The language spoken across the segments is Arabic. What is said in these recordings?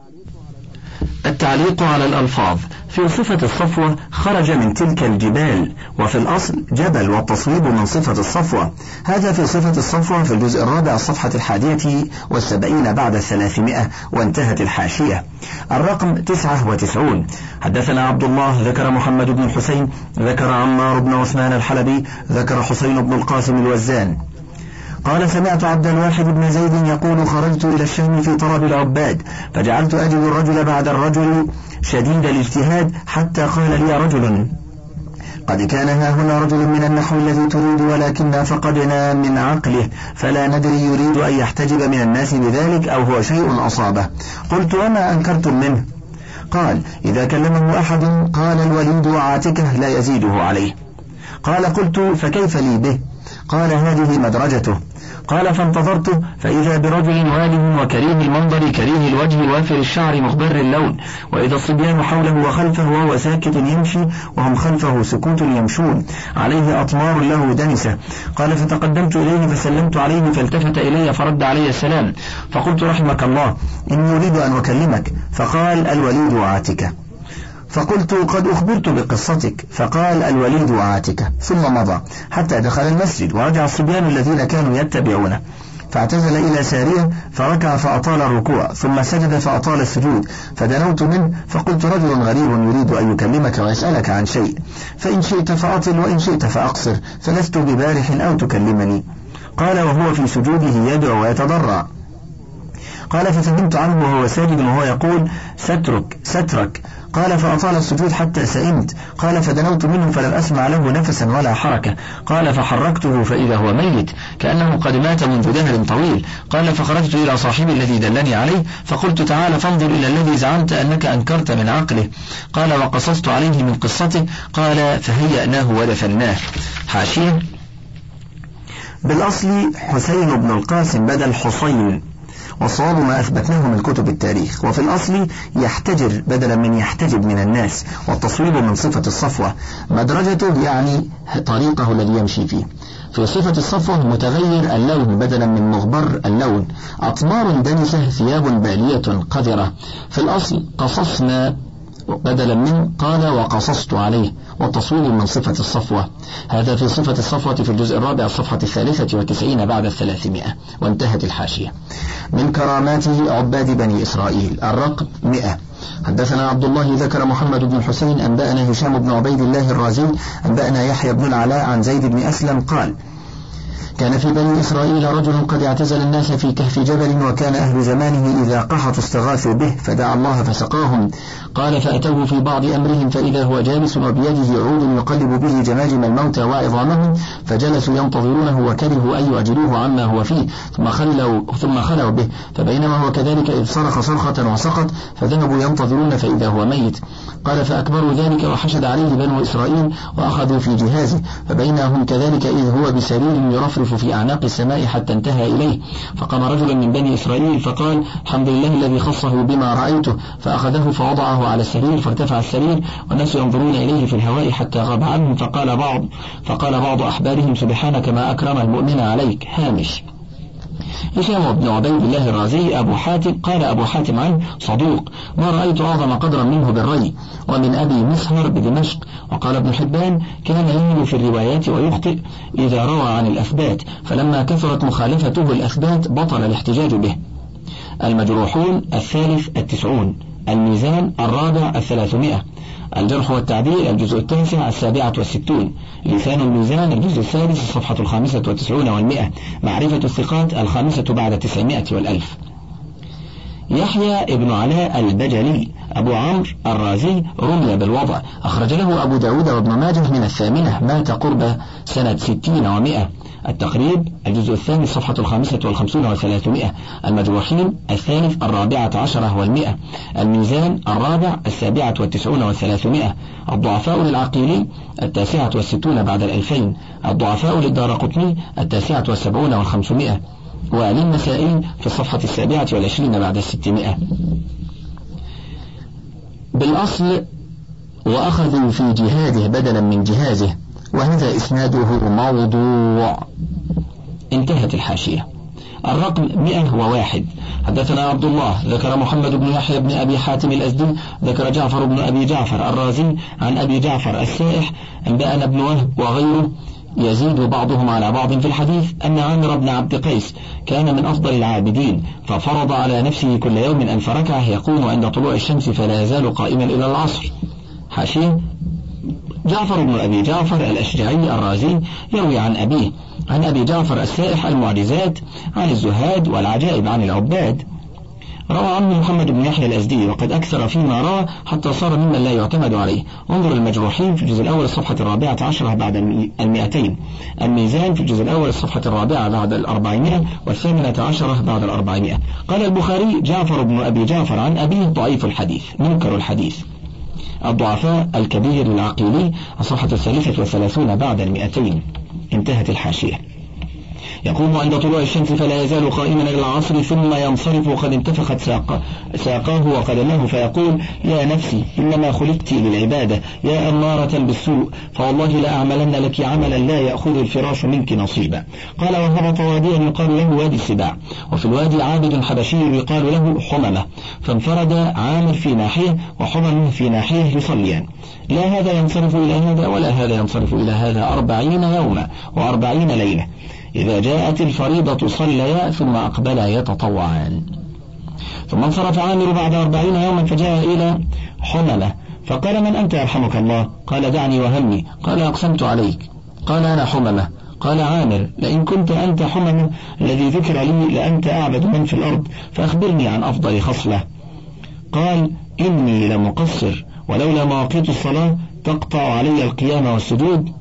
التعليق على الألفاظ. في صفة الصفوة خرج من تلك الجبال، وفي الأصل جبل، والتصويب من صفة الصفوة. هذا في صفة الصفوة في الجزء الرابع الصفحة 71 بعد 300، وانتهت الحاشية. الرقم 99. حدثنا عبد الله ذكر محمد بن الحسين ذكر عمار بن عثمان الحلبي ذكر حسين بن القاسم الوزان قال سمعت عبد الواحد بن زيد يقول خرجت إلى الشام في طلب العباد، فجعلت أجد الرجل بعد الرجل شديد الاجتهاد، حتى قال لي رجل قد كان ها هنا رجل من النحو الذي تريد، ولكننا فقدنا من عقله، فلا ندري يريد أن يحتجب من الناس بذلك أو هو شيء أصابه. قلت وما أنكرتم منه؟ قال إذا كلمه أحد قال الوليد وعاتكه لا يزيده عليه. قال قلت فكيف لي به؟ قال هذه مدرجته. قال فانتظرته فإذا برجل واله وكريه المنظر كريه الوجه وافر الشعر مخضر اللون، وإذا الصبيان حوله وخلفه وهو ساكت يمشي وهم خلفه سكوت يمشون، عليه أطمار له دنسة. قال فتقدمت إليه فسلمت عليه فالتفت إلي فرد علي السلام، فقلت رحمك الله إني أريد أن أكلمك. فقال الوليد وعاتكه. فقلت قد أخبرت بقصتك. فقال الوليد وعاتكه، ثم مضى حتى دخل المسجد، ورجع الصبيان الذين كانوا يتبعونه، فاعتزل إلى سارية فركع فأطال الركوع، ثم سجد فأطال السجود، فدنوت منه فقلت رجل غريب يريد أن يكلمك ويسألك عن شيء، فإن شئت فأطل وإن شئت فأقصر، فلست ببارح أو تكلمني. قال وهو في سجوده يدعو ويتضرع. قال ففهمت عنه وهو ساجد وهو يقول سترك سترك. قال فأطال السجود حتى سئمت. قال فدنوت منه فلم أسمع له نفسا ولا حركة. قال فحركته فإذا هو ميت كأنه قد مات منذ دهر طويل. قال فخرجت إلى صاحبي الذي دلني عليه فقلت تعال فانظر إلى الذي زعمت أنك أنكرت من عقله. قال وقصصت عليه من قصته. قال فهيأناه ودفناه. حاشية. بالأصل حسين بن القاسم بدل حسين، والصواب ما أثبتناه من كتب التاريخ، وفي الأصل يحتجر بدلا من يحتجب من الناس، والتصويب من صفة الصفوة. مدرجته يعني طريقه الذي يمشي فيه. في صفة الصفوة متغير اللون بدلا من مغبر اللون، أطمار دنسة ثياب بالية قذرة. في الأصل قصصنا بدلا من قال وقصصت عليه، والتصويب من صفة الصفوة. هذا في صفة الصفوة في الجزء الرابع الصفحة 93 بعد 300، وانتهت الحاشية. من كراماته عباد بني إسرائيل. الرقم 100. حدثنا عبد الله ذكر محمد بن الحسين أنبأنا هشام بن عبيد الله الرازي أنبأنا يحيى بن العلاء عن زيد بن أسلم قال كان في بني إسرائيل رجل قد اعتزل الناس في كهف جبل، وكان أهل زمانه إذا قحطوا استغاثوا به فدعا الله فسقاهم. قال فأتوه في بعض أمرهم فإذا هو جالس وبيده عود يقلب به جماجم الموتى وعظامهم، فجلسوا ينتظرونه وكرهوا أن يعجلوه عما هو فيه، ثم خلوا به، فبينما هو كذلك إذ صرخ صرخة وسقط، فذهبوا ينتظرون فإذا هو ميت. قال فأكبروا ذلك وحشد عليه بنو إسرائيل وأخذوا في جهازه، فبينهم كذلك إذ هو بسرير يرفرف في أعناق السماء حتى انتهى إليه. فقام رجل من بني إسرائيل فقال الحمد لله الذي خصه بما رأيته، فأخذه فوضعه على السرير فارتفع السرير والناس ينظرون إليه في الهواء حتى غاب عنهم. فقال بعض أحبارهم سبحانك ما أكرم المؤمن عليك. هامش. هشام بن عبيد الله الرازي أبو حاتم قال أبو حاتم عنه صدوق، ما رأيت أعظم قدرا منه بالري. ومن أبي مسهر بدمشق. وقال ابن حبان كان يميل في الروايات ويخطئ إذا روى عن الأثبات، فلما كثرت مخالفته الأثبات بطل الاحتجاج به. المجروحون 93. الميزان 4 300. الجرح والتعديل الجزء 9 67. لسان الميزان الجزء 3 الصفحة 95 و100. معرفة الثقات 5 بعد 900 و1000. يحيى ابن علاء البجلي أبو عمرو الرازي رمي بالوضع، أخرج له أبو داود وابن ماجه من 8، مات قرب سنة 60 و100. التقريب الجزء 2 صفحة 55 و300. المجروحين 2 14 و100. الميزان 4 97 و300. الضعفاء للعقيلي 69 بعد 2000. الضعفاء للدارقطني 79 و500. وللنسائي في الصفحة 27 بعد 600. بالأصل وأخذوا في جهاده بدلا من جهازه، وهذا إسناده موضوع. انتهت الحاشية. الرقم 101. حدثنا عبد الله ذكر محمد بن يحيى بن أبي حاتم الأزدي ذكر جعفر بن أبي جعفر الرازي عن أبي جعفر السائح أنبأنا ابن وهب وغيره يزيد بعضهم على بعض في الحديث أن عامر بن عبد قيس كان من أفضل العابدين ففرض على نفسه كل يوم 1000 ركعة يقوم عند طلوع الشمس فلا يزال قائما إلى العصر. حاشية: جعفر بن أبي جعفر الأشجعي الرازي يروي عن أبيه عن أبي جعفر السائح المعجزات عن الزهاد والعجائب عن العباد. روى عنه محمد بن يحيى الأزدي وقد أكثر فيما روى حتى صار ممن لا يعتمد عليه. انظر المجروحين في الجزء الأول الصفحة 14 بعد 200، الميزان في الجزء الأول الصفحة 4 بعد 400 و18 بعد 400. قال البخاري: جعفر بن أبي جعفر عن أبيه ضعيف الحديث منكر الحديث. الضعفاء الكبير العقيلي الصفحة 33 بعد 200. انتهت الحاشية. يقوم عند طلوع الشمس فلا يزال قائما إلى العصر ثم ينصرف وقد انتفخت ساقاه وقدماه فيقول: يا نفسي إنما خلقت للعبادة يا أمارة بالسوء فوالله لأعملن لك عملا لا يأخذ الفراش منك نصيبا. قال: وهبط واديا يقال له وادي السباع، وفي الوادي عابد حبشي يقال له حممة، فانفرد عامر في ناحية وحممة في ناحية يصليان، لا هذا ينصرف إلى هذا ولا هذا ينصرف إلى هذا 40 يوما و40 ليلة. إذا جاءت الفريضة صليا ثم أقبلا يتطوعان. ثم انصرف عامر بعد 40 يوما فجاء إلى حممة فقال: من أنت يرحمك الله؟ قال: دعني وهمي. قال: أقسمت عليك. قال: أنا حممة. قال عامر: لئن كنت أنت حممة الذي ذكر لي لأنت أعبد من في الأرض فأخبرني عن أفضل خصلة. قال: إني لمقصر ولولا مواقيت الصلاة تقطع علي القيام والسجود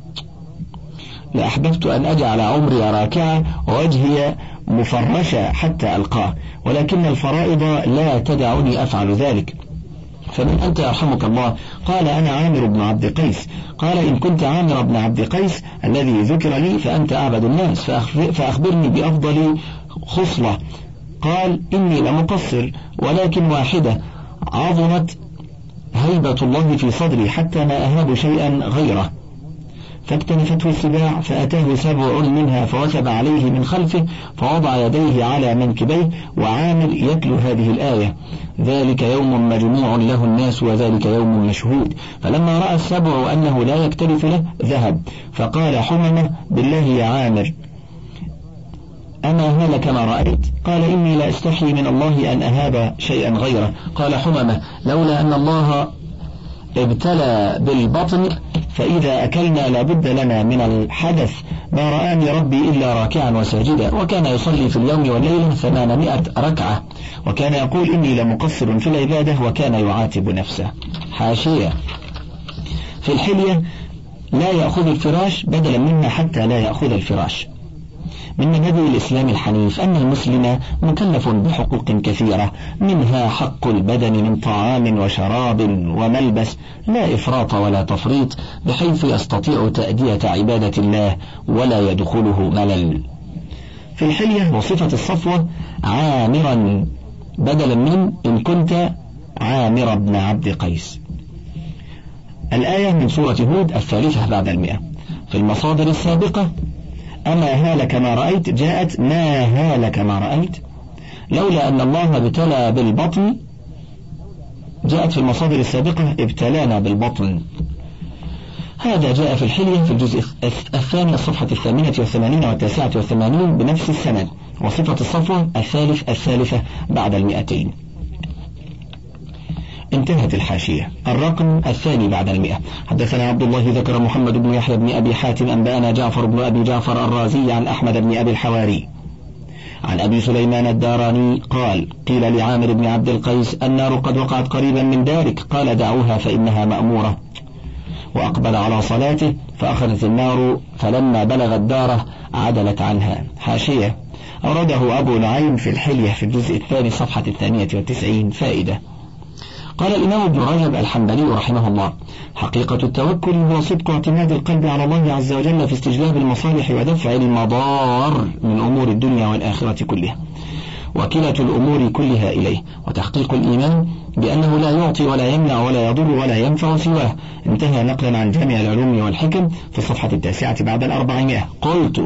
لأحببت أن أجعل عمري راكعا ووجهي مفرشا حتى ألقاه، ولكن الفرائض لا تدعني أفعل ذلك. فمن أنت يرحمك الله؟ قال: أنا عامر بن عبد قيس. قال: إن كنت عامر بن عبد قيس الذي ذكر لي فأنت أعبد الناس فأخبرني بأفضل خصلة. قال: إني لمقصر ولكن واحدة عظمت هيبة الله في صدري حتى ما أهاب شيئا غيره، فاكتنفته السباع فأتاه 7 منها فوثب عليه من خلفه فوضع يديه على منكبيه وعامر يتلو هذه الآية: ذلك يوم مجموع له الناس وذلك يوم مشهود. فلما رأى 7 أنه لا يكترث له ذهب فقال حممة: بالله يا عامر أما هلك ما رأيت؟ قال: إني لا أستحي من الله أن أهاب شيئا غيره. قال حممة: لولا أن الله ابتلى بالبطن فإذا أكلنا لابد لنا من الحدث ما رآني ربي إلا راكعا وساجدا. وكان يصلي في اليوم والليل 800 ركعة وكان يقول: إني لمقصر في العبادة وكان يعاتب نفسه. حاشية: في الحلية: لا يأخذ الفراش بدلا منا حتى لا يأخذ الفراش. من مبادئ الإسلام الحنيف أن المسلم مكلف بحقوق كثيرة منها حق البدن من طعام وشراب وملبس لا إفراط ولا تفريط بحيث يستطيع تأدية عبادة الله ولا يدخله ملل. في الحلية وصفة الصفوة عامرا بدلا من إن كنت عامر بن عبد قيس. الآية من سورة هود 3 بعد 100. في المصادر السابقة أما هالك ما رأيت جاءت ما هالك ما رأيت، لولا أن الله ابتلى بالبطن جاءت في المصادر السابقة ابتلانا بالبطن. هذا جاء في الحلية في الجزء الثاني الصفحة 88 و89 بنفس السند. وصفة الصفوة 3 بعد 200. انتهت الحاشية. الرقم 2 بعد 100. حدثنا عبد الله ذكر محمد بن يحيى بن أبي حاتم أنبأنا جعفر بن أبي جعفر الرازي عن أحمد بن أبي الحواري عن أبي سليمان الداراني قال: قيل لعامر بن عبد القيس: النار قد وقعت قريبا من دارك. قال: دعوها فإنها مأمورة. وأقبل على صلاته فأخذت النار فلما بلغت داره عدلت عنها. حاشية: أورده أبو نعيم في الحلية في الجزء الثاني صفحة 92. فائدة: قال الإمام ابن رجب الحنبلي رحمه الله: حقيقة التوكل هو صدق اعتماد القلب على الله عز وجل في استجلاب المصالح ودفع المضار من أمور الدنيا والآخرة كلها، وكلة الأمور كلها إليه، وتحقيق الإيمان بأنه لا يعطي ولا يمنع ولا يضر ولا ينفع سواه. انتهى نقلا عن جامع العلوم والحكم في الصفحة 9 بعد 400. قلت: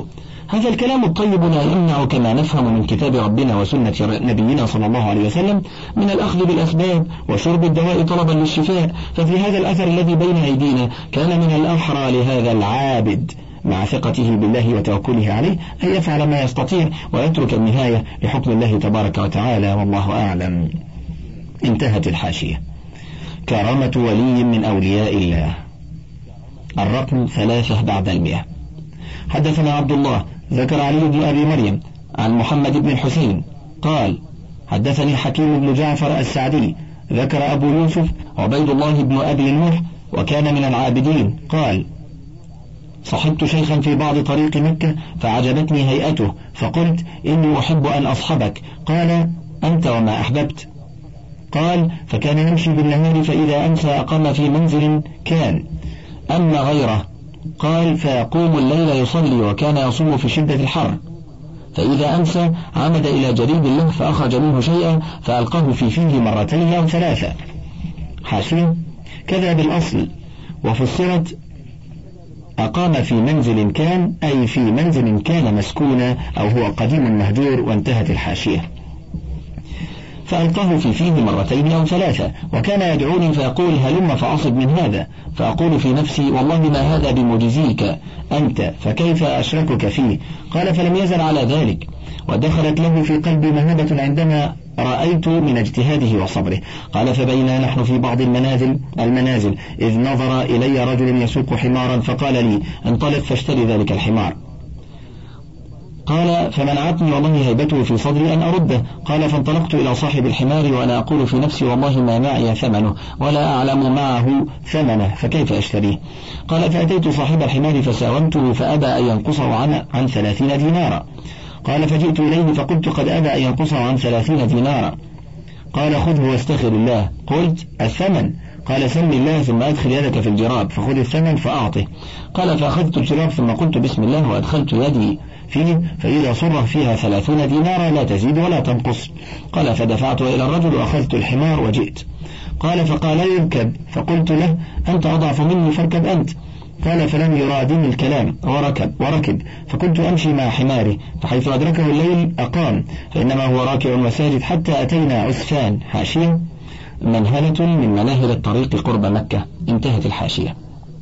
هذا الكلام الطيب لا يمنع كما نفهم من كتاب ربنا وسنة نبينا صلى الله عليه وسلم من الأخذ بالأسباب وشرب الدواء طلبا للشفاء. ففي هذا الأثر الذي بين أيدينا كان من الأحرى لهذا العابد مع ثقته بالله وتوكله عليه أن يفعل ما يستطيع ويترك النهاية لحكم الله تبارك وتعالى، والله أعلم. انتهت الحاشية. كرامة ولي من أولياء الله. الرقم 3 بعد 100. حدثنا عبد الله ذكر علي بن أبي مريم عن محمد بن الحسين قال حدثني حكيم بن جعفر السعدي ذكر أبو يوسف عبيد الله بن أبي نوح وكان من العابدين قال صحبت شيخا في بعض طريق مكة فعجبتني هيئته فقلت إني أحب أن أصحبك. قال أنت وما أحببت. قال فكان يمشي بالنهار فإذا أمسى أقام في منزل كان أما غيره. قال فيقوم الليل يصلي وكان يصوم في شدة الحر، فإذا أمسى عمد إلى جريد له فأخرج منه شيئا فألقاه في فيه 2 أو 3. حاشية. كذا بالأصل وفسرت أقام في منزل كان أي في منزل كان مسكونا أو هو قديم مهجور، وانتهت الحاشية. فألقاه في فيه 2 أو 3 وكان يدعوني فيقول هلم فأصب من هذا، فأقول في نفسي والله ما هذا بمجزيك أنت فكيف أشركك فيه. قال فلم يزل على ذلك ودخلت له في قلبي مهابة عندما رأيت من اجتهاده وصبره. قال فبينا نحن في بعض المنازل إذ نظر إلي رجل يسوق حمارا فقال لي انطلق فاشتري ذلك الحمار. قال فمنعتني والله هيبته في صدري أن أرده. قال فانطلقت إلى صاحب الحمار وأنا أقول في نفسي والله ما معي ثمنه ولا أعلم معه ثمنه فكيف أشتريه. قال فأتيت صاحب الحمار فساومته فأبى أن ينقصه عن 30 دينارا. قال فجئت إليه فقلت قد أبى أن ينقصه عن 30 دينارا. قال خذه واستغفر الله. قلت الثمن؟ قال سم الله ثم أدخل يدك في الجراب فخذ الثمن فأعطه. قال فأخذت الجراب ثم قلت بسم الله وأدخلت يدي فيه فإذا صره فيها 30 دينارا لا تزيد ولا تنقص. قال فدفعت إلى الرجل وأخذت الحمار وجئت. قال فقال يركب فقلت له أنت أضعف مني فاركب أنت. قال فلم يرادني الكلام وركب فكنت أمشي مع حماري فحيث أدركه الليل أقام فإنما هو راكع وساجد حتى أتينا عسفان. حاشية. منهلة من مناهل الطريق قرب مكة. انتهت الحاشية.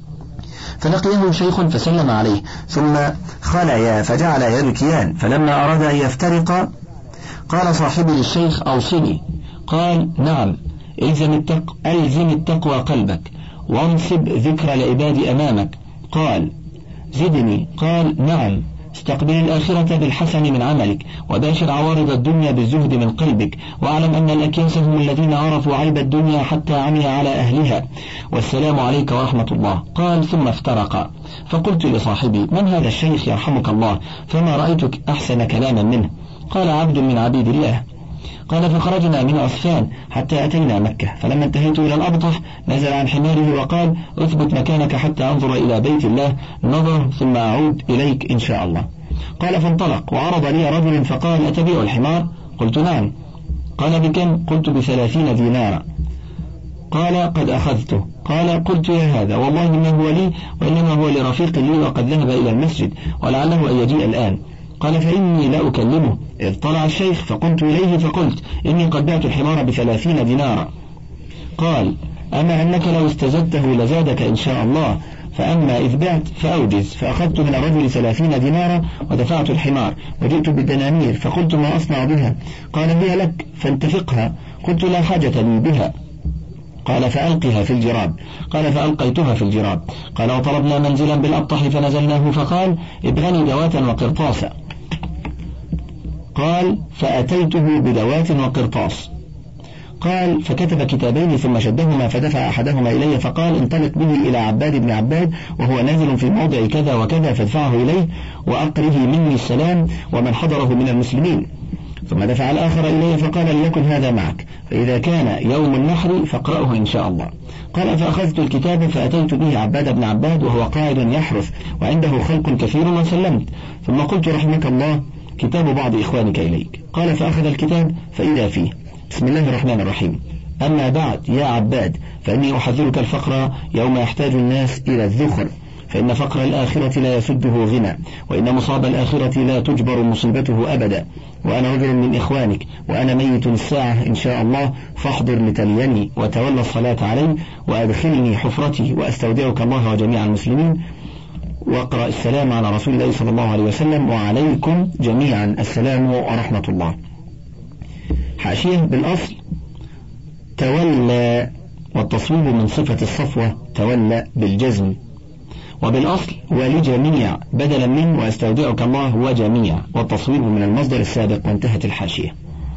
فلقيه شيخ فسلم عليه ثم خليا فجعل يبكيان فلما أراد أن يفترقا قال صاحبي للشيخ أوصني. قال نعم ألزم التقوى قلبك وانصب ذكر العباد أمامك. قال زدني. قال نعم استقبل الآخرة بالحسن من عملك وباشر عوارض الدنيا بالزهد من قلبك واعلم أن الأكياس هم الذين عرفوا عيب الدنيا حتى عمي على أهلها والسلام عليك ورحمة الله. قال ثم افترقا. فقلت لصاحبي من هذا الشيخ يرحمك الله فما رأيتك أحسن كلاما منه. قال عبد من عبيد الله. قال فخرجنا من عسفان حتى أتينا مكة فلما انتهيت إلى الأبطح نزل عن حماره وقال اثبت مكانك حتى أنظر إلى بيت الله نظر ثم أعود إليك إن شاء الله. قال فانطلق وعرض لي رجل فقال أتبيع الحمار؟ قلت نعم. قال بكم؟ قلت ب30 دينارا. قال قد أخذته. قال قلت يا هذا والله ما هو لي وإنما هو لرفيق لي وقد ذهب إلى المسجد ولعله أن يجيء الآن. قال فإني لا أكلمه. إذ طلع الشيخ فقمت إليه فقلت إني قد بعت الحمار ب30 دينارا. قال أما أنك لو استزدته لزادك إن شاء الله فأما إذ بعت فأوجز. فأخذت من الرجل 30 دينارا ودفعت الحمار وجئت بالدنانير فقلت ما أصنع بها؟ قال هي لك فانتفقها. قلت لا حاجة لي بها. قال فألقها في الجراب. قال فألقيتها في الجراب. قال وطلبنا منزلا بالأبطح فنزلناه فقال ابغني دواتا وقرطاسا. قال فأتيته بدوات وقرطاس. قال فكتب كتابين ثم شدهما فدفع أحدهما إلي فقال انطلق به إلى عباد بن عباد وهو نازل في موضع كذا وكذا فادفعه إليه وأقره مني السلام ومن حضره من المسلمين. ثم دفع الآخر إليه فقال ليكن هذا معك فإذا كان يوم النحر فاقرأه إن شاء الله. قال فأخذت الكتاب فأتيت به عباد بن عباد وهو قاعد يحرث وعنده خلق كثير وسلمت. ثم قلت رحمك الله كتاب بعض إخوانك إليك. قال فأخذ الكتاب فإذا فيه بسم الله الرحمن الرحيم أما بعد يا عباد فإني أحذرك الفقر يوم يحتاج الناس إلى الذخر فإن فقر الآخرة لا يسده غنى، وإن مصاب الآخرة لا تجبر مصيبته أبدا. وأنا رجل من إخوانك، وأنا ميت الساعة إن شاء الله، فاحضر لتليني وتولى الصلاة علي وأدخلني حفرتي، وأستودعك الله وجميع المسلمين. واقرأ السلام على رسول الله صلى الله عليه وسلم، وعليكم جميعا السلام ورحمة الله. حاشية: بالأصل تولى، والتصويب من صفة الصفوة تولى بالجزم، وبالأصل ولجميع بدلا من وأستودعك الله وجميع، والتصويب من المصدر السابق. وانتهت الحاشية.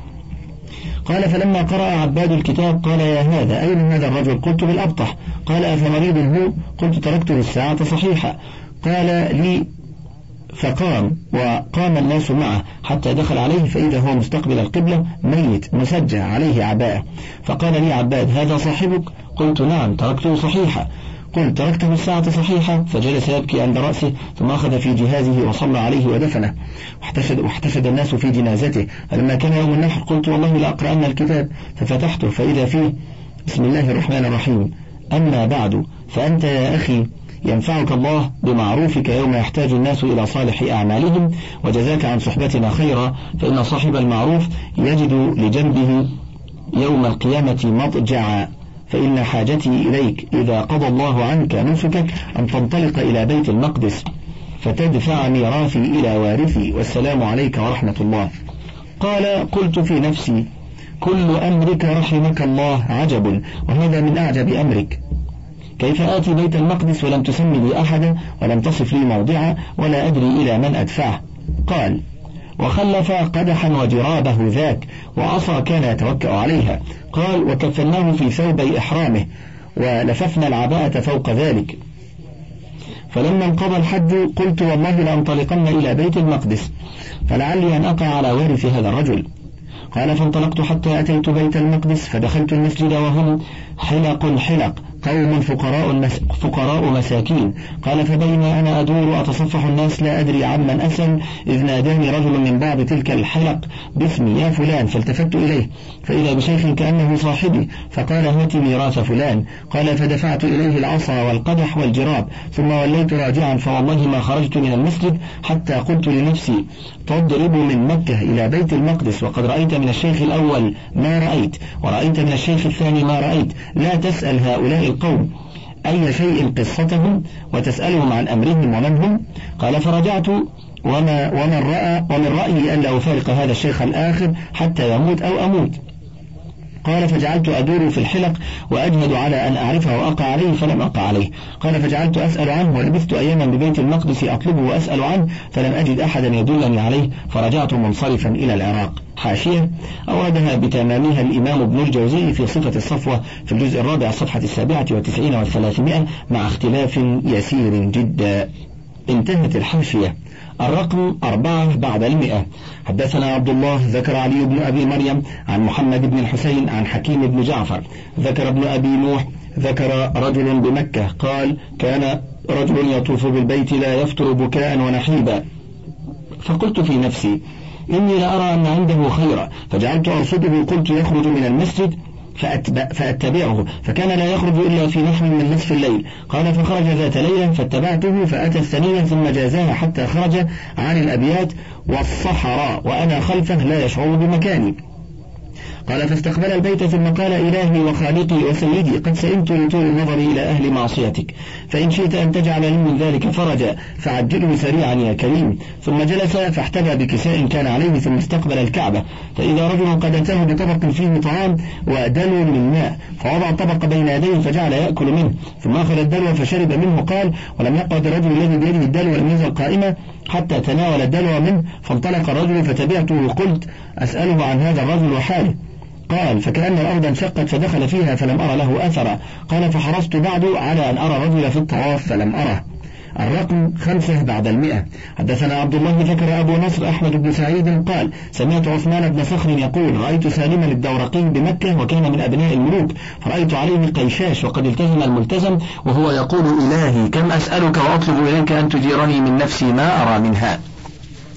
قال: فلما قرأ عباد الكتاب قال: يا هذا أين هذا الرجل؟ قلت: بالأبطح. قال: أفمريض هو؟ قلت: تركته الساعة صحيحة. قال لي: فقام، وقام الناس معه حتى دخل عليه، فإذا هو مستقبل القبلة ميت مسجع عليه عباءة. فقال لي عباد: هذا صاحبك؟ قلت: نعم، تركته صحيحة. قلت: تركته الساعة صحيحة. فجلس يبكي عند رأسه، ثم أخذ في جهازه وصلى عليه ودفنه، واحتشد الناس في جنازته. فلما كان يوم النحر قلت: والله لأقرأن الكتاب، ففتحته فإذا فيه: بسم الله الرحمن الرحيم، أما بعد، فأنت يا أخي ينفعك الله بمعروفك يوم يحتاج الناس إلى صالح أعمالهم، وجزاك عن صحبتنا خيرا، فإن صاحب المعروف يجد لجنبه يوم القيامة مضجعا. فإن حاجتي إليك إذا قضى الله عنك نسكك أن تنطلق إلى بيت المقدس فتدفع ميراثي إلى وارثي، والسلام عليك ورحمة الله. قال: قلت في نفسي: كل أمرك رحمك الله عجب، وهذا من أعجب أمرك. كيف آتي بيت المقدس ولم تسمي لي أحدا، ولم تصف لي موضعا، ولا أدري إلى من أدفعه؟ قال: وخلف قدحا وجرابه ذاك، وعصا كان يتوكأ عليها. قال: وكفناه في ثوبي إحرامه، ولففنا العباءة فوق ذلك. فلما انقضى الحج قلت: والله لأنطلقن إلى بيت المقدس، فلعلي أن أقع على وارث هذا الرجل. قال: فانطلقت حتى أتيت بيت المقدس، فدخلت المسجد وهم حلق قوم فقراء مساكين. قال: فبينما أنا أدور أتصفح الناس لا أدري عمن أسأل، إذ ناداني رجل من بعض تلك الحلق باسمي: يا فلان. فالتفت إليه فإذا بشيخ كأنه صاحبي، فقال: هات ميراث فلان. قال: فدفعت إليه العصا والقدح والجراب، ثم وليت راجعا، فوالله ما خرجت من المسجد حتى قلت لنفسي: تضرب من مكة إلى بيت المقدس، وقد رأيت من الشيخ الأول ما رأيت، ورأيت من الشيخ الثاني ما رأيت، لا تسأل هؤلاء القوم أي شيء قصتهم، وتسألهم عن أمرهم ومن هم. قال: فرجعت ومن رأيي ألا أفارق هذا الشيخ الآخر حتى يموت أو أموت. قال: فجعلت أدور في الحلق وأجهد على أن أعرفه وأقع عليه، فلم أقع عليه. قال: فجعلت أسأل عنه، ولبثت أياما ببيت المقدس أطلبه وأسأل عنه، فلم أجد أحدا يدلني عليه، فرجعت منصرفا إلى العراق. حاشية: أوردها بتمامها الإمام ابن الجوزي في صفة الصفوة في الجزء الرابع صفحة 97 و300 مع اختلاف يسير جدا. انتهت الحاشية. الرقم 4 بعد 100. حدثنا عبد الله ذكر علي بن أبي مريم عن محمد بن الحسين عن حكيم بن جعفر ذكر ابن أبي نوح ذكر رجل بمكة قال: كان رجل يطوف بالبيت لا يفتر بكاء ونحيبا، فقلت في نفسي: إني لأرى أن عنده خيرا، فجعلت أرصده، قلت: يخرج من المسجد فأتبعه، فكان لا يخرج إلا في نحو من نصف الليل. قال: فخرج ذات ليلة فاتبعته، فأتى الثانية ثم جازاها حتى خرج عن الأبيات والصحراء وأنا خلفه لا يشعر بمكاني. قال: فاستقبل البيت ثم قال: إلهي وخالقي وسيدي، قد سئمت لطول النظر إلى أهل معصيتك، فإن شئت أن تجعل لي من ذلك فرجا فعجله سريعا يا كريم. ثم جلس فاحتبى بكساء كان عليه، ثم استقبل الكعبة، فإذا رجل قد أتاه بطبق فيه طعام ودلو من ماء، فوضع الطبق بين يديه فجعل يأكل منه، ثم أخذ الدلو فشرب منه. قال: ولم يقعد الرجل الذي بيده الدلو ولم يزل قائما حتى تناول الدلو منه، فانطلق الرجل فتبعته وقلت: أسأله عن هذا الرجل وحاله. قال: فكأن الأرض انشقت فدخل فيها فلم أرى له أثرا. قال: فحرصت بعد على أن أرى رجل في الطواف فلم أره. الرقم 5 بعد 100. حدثنا عبد الله ذكر أبو نصر أحمد بن سعيد قال: سمعت عثمان بن صخر يقول: رأيت سالما الدورقي بمكة وكان من أبناء الملوك، فرأيت عليه قيشاش وقد التزم الملتزم وهو يقول: إلهي كم أسألك وأطلب إليك أن تجيرني من نفسي ما أرى منها.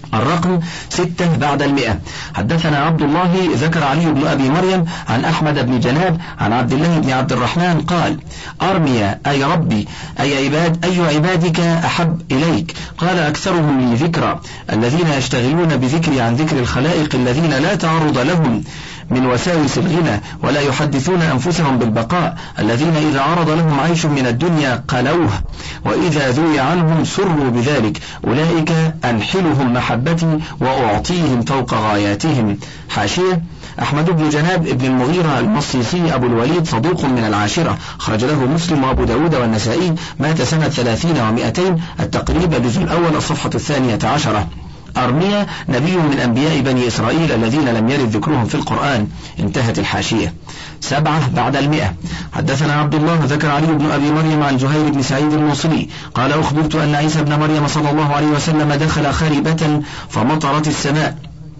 الرقم 6 بعد 100. حدثنا عبد الله ذكر علي بن أبي مريم عن أحمد بن جناب عن عبد الله بن عبد الرحمن قال: أرميا أي ربي أي عبادك أحب إليك؟ قال: أكثرهم لي ذكرا، الذين يشتغلون بذكري عن ذكر الخلائق، الذين لا تعرض لهم من وساوس الغنى ولا يحدثون أنفسهم بالبقاء، الذين إذا عرض لهم عيش من الدنيا قلوه، وإذا ذوي عنهم سروا بذلك، أولئك أنحلهم محبتي وأعطيهم فوق غاياتهم. حاشية: أحمد بن جناب ابن المغيرة المصيصي أبو الوليد صدوق من العاشرة، خرج له مسلم وأبو داود والنسائي، مات سنة 30 و200. التقريب الجزء الأول الصفحة 12. أرميا نبي من أنبياء بني إسرائيل الذين لم يرد ذكرهم في القرآن. انتهت الحاشية. 7 بعد 100. حدثنا عبد الله ذكر علي بن أبي مريم عن زهير بن سعيد الموصلي قال: أخبرت أن عيسى بن مريم صلى الله عليه وسلم دخل خربة فمطرت السماء،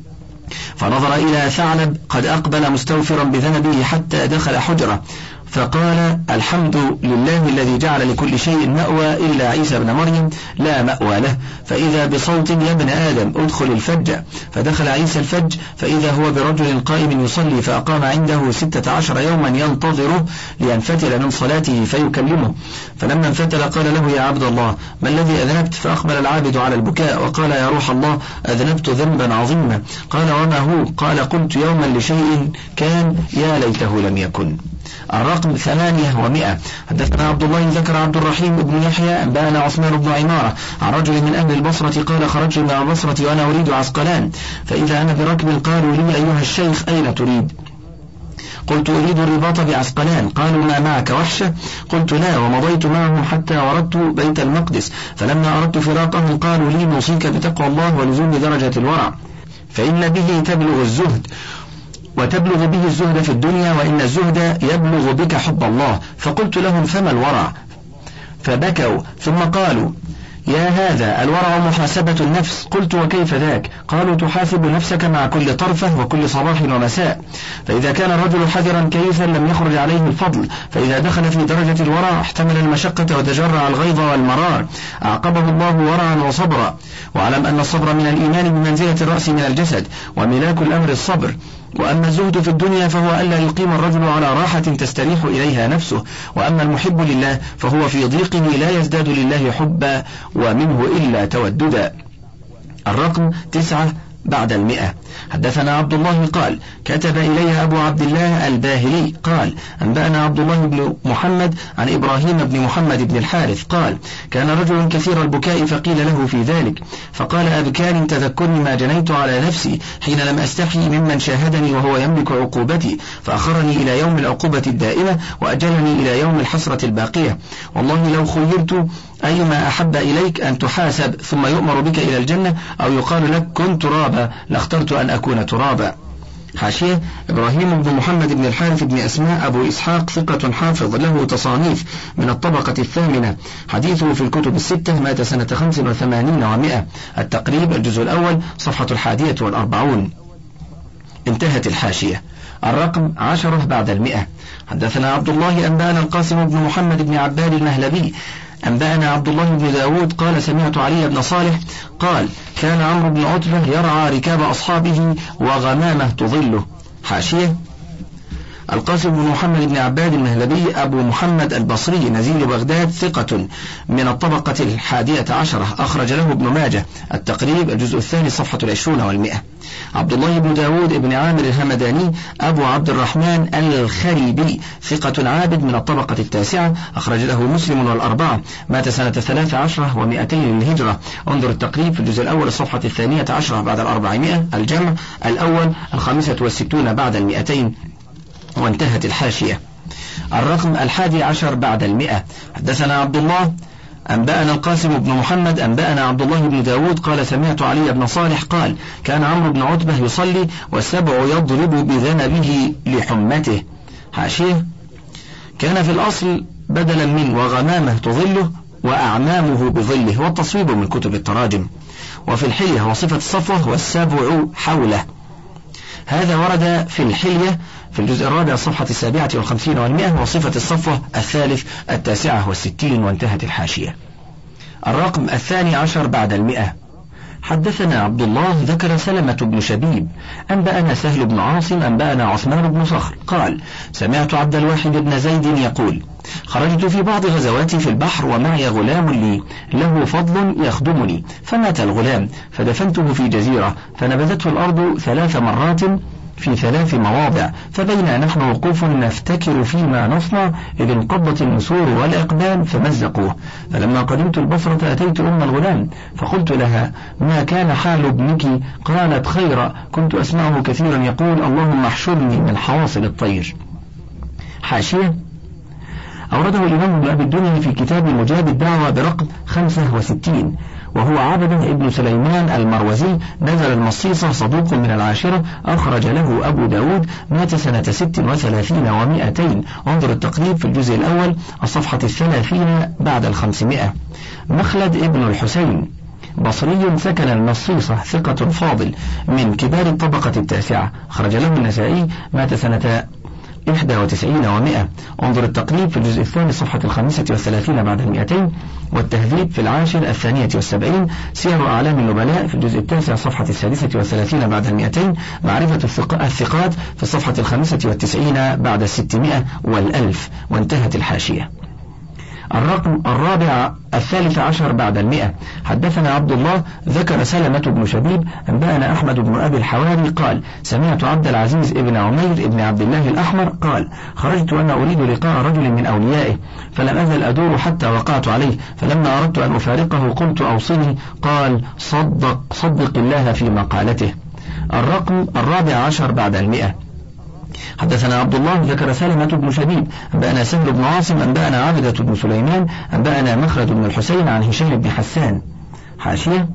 فنظر إلى ثعلب قد أقبل مستوفرا بذنبه حتى دخل حجرة، فقال: الحمد لله الذي جعل لكل شيء مأوى إلا عيسى بن مريم لا مأوى له. فإذا بصوت: يا ابن آدم ادخل الفج. فدخل عيسى الفج، فإذا هو برجل قائم يصلي، فأقام عنده 16 يوما ينتظره لينفتل من صلاته فيكلمه، فلما انفتل قال له: يا عبد الله ما الذي أذنبت؟ فأقبل العابد على البكاء وقال: يا روح الله أذنبت ذنبا عظيما. قال: وما هو؟ قال: قلت يوما لشيء كان يا ليته لم يكن. الرقم 8 و100. حدثنا عبد الله ذكر عبد الرحيم بن يحيى أنبأنا عثمان بن عمارة عن رجل من أهل البصرة قال: خرجت من البصرة وأنا أريد عسقلان، فإذا أنا بركب قالوا لي: أيها الشيخ أين تريد؟ قلت: أريد الرباط بعسقلان. قالوا: ما معك وحشة؟ قلت: لا، ومضيت معهم حتى وردت بيت المقدس، فلما أردت فراقهم قالوا لي: نوصيك بتقوى الله ولزوم درجة الورع، فإن به تبلغ الزهد، وتبلغ به الزهد في الدنيا، وإن الزهد يبلغ بك حب الله. فقلت لهم: فما الورع؟ فبكوا، ثم قالوا: يا هذا الورع محاسبة النفس. قلت: وكيف ذاك؟ قالوا: تحاسب نفسك مع كل طرفة وكل صباح ومساء، فإذا كان الرجل حذرا كيسا لم يخرج عليه الفضل، فإذا دخل في درجة الورع احتمل المشقة وتجرع الغيظ والمرار، أعقبه الله ورعا وصبرا. واعلم أن الصبر من الإيمان بمنزلة الرأس من الجسد، وملاك الأمر الصبر. وأما الزهد في الدنيا فهو ألا يقيم الرجل على راحة تستريح إليها نفسه، وأما المحب لله فهو في ضيقه لا يزداد لله حبا ومنه إلا توددا. الرقم 9 بعد 100. حدثنا عبد الله قال: كتب إلي أبو عبد الله الباهلي قال: أنبأنا عبد الله بن محمد عن إبراهيم بن محمد بن الحارث قال: كان رجل كثير البكاء فقيل له في ذلك، فقال: أبكاني تذكرني ما جنيت على نفسي حين لم أستحي ممن شاهدني وهو يملك عقوبتي، فأخرني إلى يوم العقوبة الدائمة وأجلني إلى يوم الحسرة الباقية. والله لو خيرت أيما أحب إليك أن تحاسب ثم يؤمر بك إلى الجنة أو يقال لك كن ترابا لاخترت أن أكون ترابا. حاشية: إبراهيم بن محمد بن الحارث بن أسماء أبو إسحاق ثقة حافظ له تصانيف من الطبقة الثامنة، حديثه في الكتب الستة، مات سنة 85 و100. التقريب الجزء الأول صفحة 41. انتهت الحاشية. الرقم 10 بعد 100. حدثنا عبد الله أنبأنا القاسم بن محمد بن عباد المهلبي أنبأنا عبد الله بن داود قال: سمعت علي بن صالح قال: كان عمرو بن عتبة يرعى ركاب أصحابه وغمامة تظله. حاشية: القاسم بن محمد بن عباد المهلبي أبو محمد البصري نزيل بغداد، ثقة من الطبقة 11، أخرج له ابن ماجه. التقريب الجزء الثاني صفحة 20 و100. عبد الله بن داود بن عامر الهمداني أبو عبد الرحمن الخريبي ثقة عابد من الطبقة 9، أخرج له مسلم والأربعة، مات سنة 13 و200 للهجرة. انظر التقريب في الجزء الأول الصفحة 12 بعد 400، الجمع الأول 65 بعد 200. وانتهت الحاشية. الرقم 11 بعد 100. حدثنا عبد الله أنبأنا القاسم بن محمد أنبأنا عبد الله بن داود قال: سمعت علي بن صالح قال: كان عمرو بن عتبة يصلي والسبع يضرب بذنبه لحمته. حاشية: كان في الأصل بدلا من وغمامه تظله وأعمامه بظله، والتصويب من كتب التراجم. وفي الحلية وصفة الصفوة والسبع حوله. هذا ورد في الحلية في الجزء الرابع صفحة 57 و100، وصفة الصفوة الثالث 69. وانتهت الحاشية. الرقم 12 بعد 100. حدثنا عبد الله ذكر سلمة بن شبيب أنبأنا سهل بن عاصم أنبأنا عثمان بن صخر قال سمعت عبد الواحد بن زيد يقول خرجت في بعض غزواتي في البحر ومعي غلام لي له فضل يخدمني، فمات الغلام فدفنته في جزيرة فنبذته الأرض 3 مرات في 3 مواضع، فبينا نحن وقوف نفتكر فيما نصنع إذ انقضت النسور والأقدام فمزقوه، فلما قدمت البصرة أتيت أم الغلام فقلت لها ما كان حال ابنك؟ قالت خير، كنت أسمعه كثيرا يقول اللهم احشرني من حواصل الطير. حاشية أورده الإمام ابن أبي الدنيا في كتاب مجاب الدعوة برقم 65، وهو عبده ابن سليمان المروزي نزل المصيصة صدوق من العاشرة، أخرج له أبو داود، مات سنة 36 و200. انظر التقريب في الجزء الأول الصفحة 30 بعد 500. مخلد ابن الحسين بصري سكن المصيصة، ثقة فاضل من كبار الطبقة التاسعة، خرج له النسائي، مات سنة 91 و100. انظر التقريب في الجزء الثاني صفحة 35 بعد 200، والتهذيب في العاشر 72، سير أعلام النبلاء في الجزء التاسع صفحة 36 بعد 200، معرفة الثقات في الصفحة 95 بعد 600 و1000، وانتهت الحاشية. الرقم 14 بعد 100. حدثنا عبد الله ذكر سلمة بن شبيب أنبأنا أحمد بن أبي الحواري قال سمعت عبد العزيز ابن عمير ابن عبد الله الأحمر قال خرجت وأنا أريد لقاء رجل من أوليائه فلم أزل أدور حتى وقعت عليه، فلما أردت أن أفارقه قلت أوصني، قال صدق الله في مقالته. الرقم 14 بعد 100. حدثنا عبد الله ذكر سلمة بن شبيب أنبأنا سهل بن عاصم أنبأنا عبدة بن سليمان أنبأنا مخلد بن الحسين عن هشام بن حسان. حاشية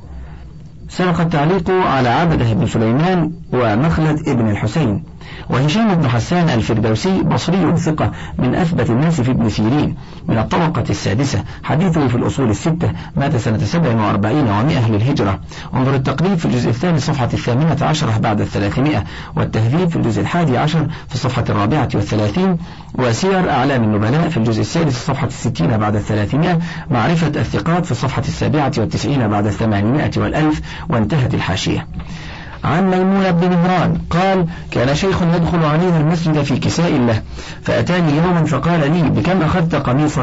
سبق التعليق على عبدة بن سليمان ومخلد ابن الحسين. وهشام بن حسان الفردوسي بصري ثقة من أثبت الناس في ابن سيرين من الطبقة السادسة، حديثه في الأصول الستة، مات سنة 47 و100 للهجرة. انظر التقريب في الجزء الثاني صفحة 18 بعد 300، والتهذيب في الجزء 11 في الصفحة 34، وسير أعلام النبلاء في الجزء السادس صفحة 60 بعد 300، معرفة الثقات في الصفحة 97 بعد 800 و1000، وانتهت الحاشية. عن ميمون بن مهران قال كان شيخ يدخل علينا المسجد في كساء له، فأتاني يوما فقال لي بكم أخذت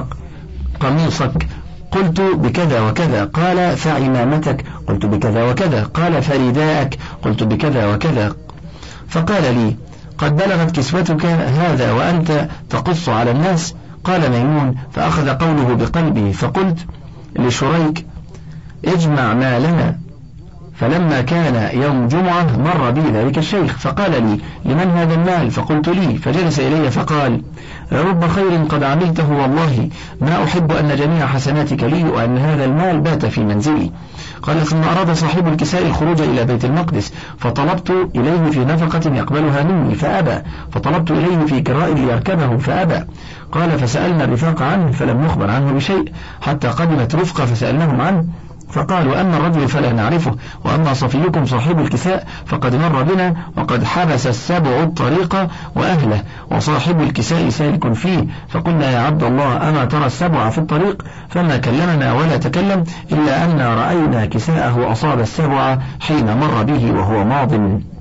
قميصك؟ قلت بكذا وكذا. قال فعمامتك؟ قلت بكذا وكذا. قال فرداءك؟ قلت بكذا وكذا. فقال لي قد بلغت كسوتك هذا وأنت تقص على الناس؟ قال ميمون فأخذ قوله بقلبي، فقلت لشريك اجمع ما لنا. فلما كان يوم جمعة مر بي ذلك الشيخ فقال لي لمن هذا المال؟ فقلت لي، فجلس إلي فقال رب خير قد عملته والله ما أحب أن جميع حسناتك لي وأن هذا المال بات في منزلي. قال ثم أراد صاحب الكساء الخروج إلى بيت المقدس فطلبت إليه في نفقة يقبلها مني فأبى، فطلبت إليه في كراء ليركبه فأبى. قال فسألنا الرفاق عنه فلم نخبر عنه بشيء حتى قدمت رفقة فسألناهم عنه فقالوا أما الرجل فلا نعرفه، وأما صفيكم صاحب الكساء فقد مر بنا وقد حبس السبع الطريق وأهله وصاحب الكساء سالك فيه. فقلنا يا عبد الله أما ترى السبع في الطريق؟ فما كلمنا ولا تكلم إلا أن رأينا كساءه أصاب السبع حين مر به وهو ماض.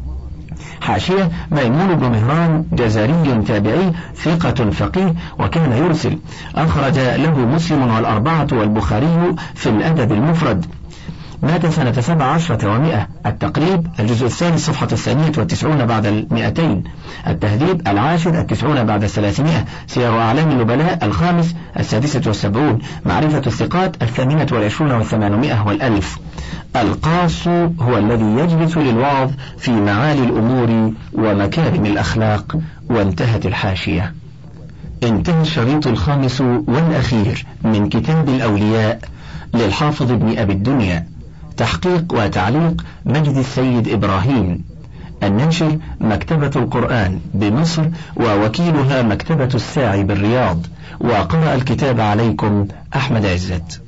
حاشية ميمون بن مهران جزري تابعي ثقة فقيه وكان يرسل، أخرج له مسلم والأربعة والبخاري في الأدب المفرد، مات سنة 17 و100. التقريب الجزء الثاني صفحة 92 بعد 200، التهذيب العاشر 90 بعد 300، سير أعلام النبلاء الخامس 76، معرفة الثقات 28 و800 و1000. القاص هو الذي يجلس للوعظ في معالي الأمور ومكارم الأخلاق. وانتهت الحاشية. انتهى الشريط الخامس والأخير من كتاب الأولياء للحافظ ابن أبي الدنيا، تحقيق وتعليق مجد السيد إبراهيم، الناشر مكتبة القرآن بمصر ووكيلها مكتبة الساعي بالرياض، وقرأ الكتاب عليكم أحمد عزت.